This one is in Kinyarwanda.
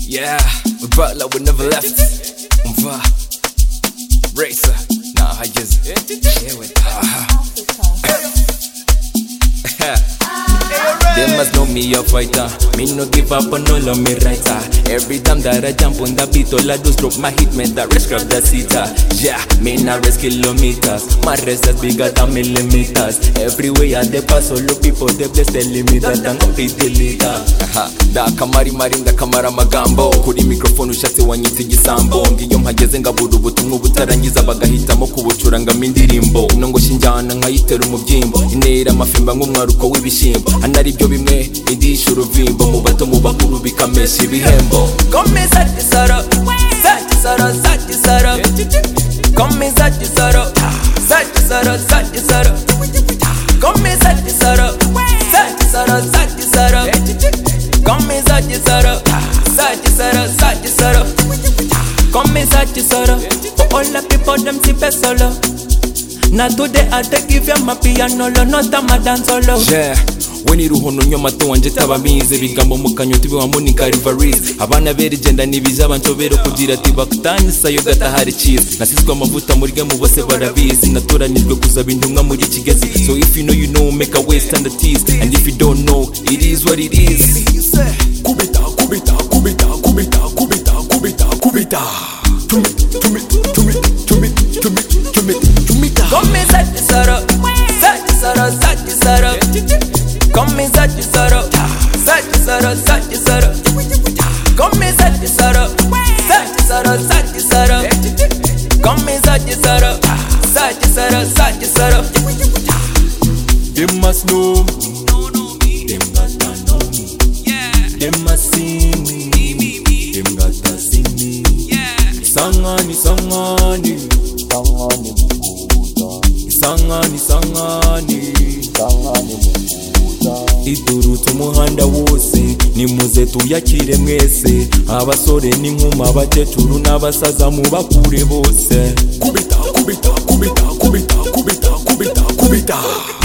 Yeah, we brought like we never left. Racer, nah, I just yeah with They must know me a fighter. Me no give up on all of me writer. Every time that I jump on the beat, all I do is drop my hit, man, that rest grab the seater. Yeah, me not rest kilometers. My rest is bigger than millimeters. Everywhere they pass, all the people they bless the limit that I'm not the leader. Da kamari marinda kamara magambo. Kuri microphone ushatse wanyita igisambo. Ngiyo mpageze ngabura ubutumwa butarangiza bagahitamo kubucuranga mindirimbo. Nongo shinjana nkayitera umubyimbo. Intera amafimba nk'umwaruko w'ibishimbo. Anari byo bimwe idisha uruvimbo. Mu bato mu bakuru bikamesha ibihembo. Come zati sara, zati sara, zati sara. Come zati sara, zati sara, zati sara. Come zati sara, zati sara, zati sara. Come zati sara, zati sara, zati sara. Come zati sara. For all the people them sipe solo. Now today I take give you my piano, not a dance solo. Yeah. When you hono nyoma to wanje tabamize bigambo mukanyoti biwa monika riveries abana bere genda nibiza bantobero kugira ati bakutani sayo gata hari cheese nasizwe amavuta muri ge mu bose barabizi naturanijwe kuzaba intumwa muri kigezi. So if you know make a waste and the tease, and if you don't know it is what it is. Kubita kubita kubita kubita kubita kubita kubita Come zati sara, zati sara, zati sara. Come zati sara, zati sara, zati sara. Come zati sara, zati sara, zati sara. Come zati sara, zati sara, zati sara. They must know me, them gotta know me. Them must see me, them gotta see me. Sangani, sangani, sangani, sangani, sangani. Iturutse umuhanda wose nimuze tuyakire mwese, abasore n'inkumi, abakecuru n'abasaza mubakure bose. Kubita kubita kubita kubita kubita kubita kubita.